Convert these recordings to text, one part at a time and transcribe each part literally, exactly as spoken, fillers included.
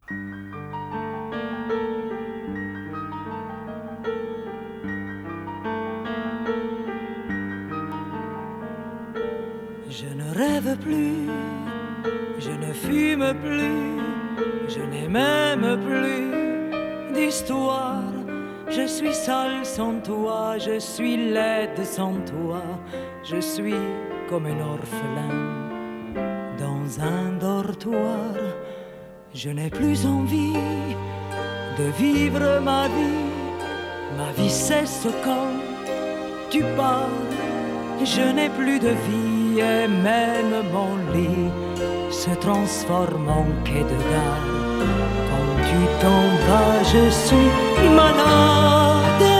Je ne rêve plus, je ne fume plus, je n'ai même plus d'histoire. Je suis seule sans toi, je suis laide sans toi, je suis comme un orphelin dans un dortoir. Je n'ai plus envie de vivre ma vie, ma vie cesse quand tu pars. Je n'ai plus de vie et même mon lit se transforme en quai de gare. Quand tu t'en vas, je suis malade,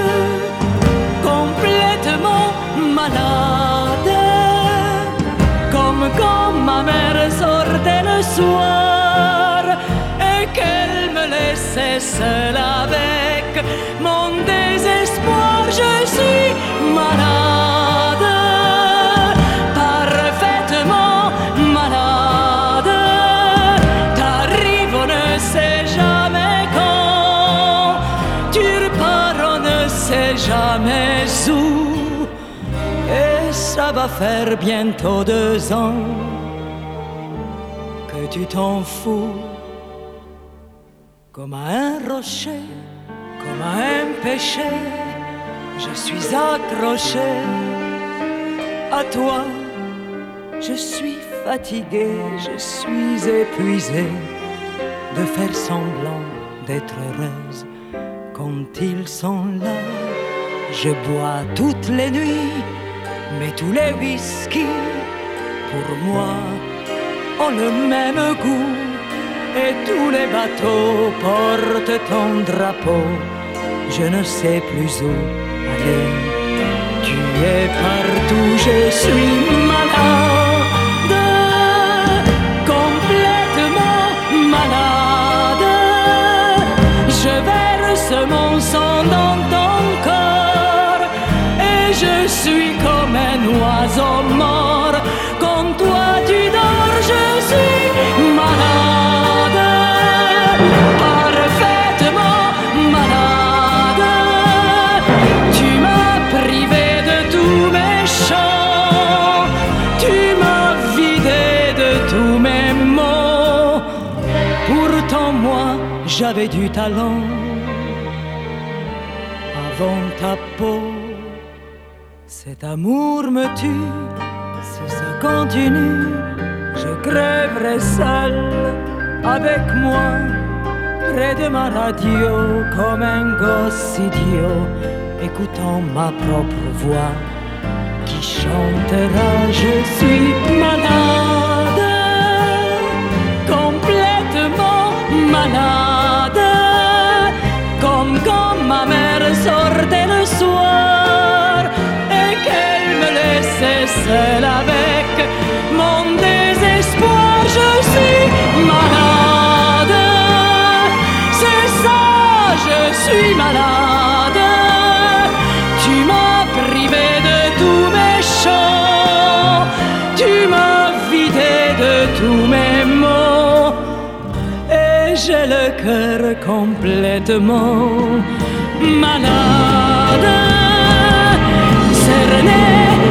complètement malade, comme quand ma mère sortait le soir et qu'elle me laissait seule avec mon désespoir. Je suis malade, parfaitement malade. T'arrives, on ne sait jamais quand, tu repars, on ne sait jamais où. Et ça va faire bientôt deux ans que tu t'en fous, comme à un rocher, comme à un péché. Je suis accroché à toi, je suis fatigué, je suis épuisé de faire semblant d'être heureuse. Quand ils sont là, je bois toutes les nuits, mais tous les whisky, pour moi, ont le même goût. Et tous les bateaux portent ton drapeau, je ne sais plus où aller. Tu es partout, je suis malade, complètement malade. Je verse mon sang dans ton corps et je suis comme un oiseau mort. Quand toi tu dors, je suis malade, parfaitement malade. Tu m'as privé de tous mes chants, tu m'as vidé de tous mes mots. Pourtant moi j'avais du talent avant ta peau. Cet amour me tue, si ça continue, je crèverai seul avec moi, près de ma radio, comme un gosse idiot, écoutant ma propre voix qui chantera. Je suis malade, complètement malade, comme quand ma mère sortait le soir et qu'elle me laissait seule avec mon désespoir. Je suis malade, c'est ça, je suis malade. Tu m'as privé de tous mes chants, tu m'as vidé de tous mes mots, et j'ai le cœur complètement malade. Cerné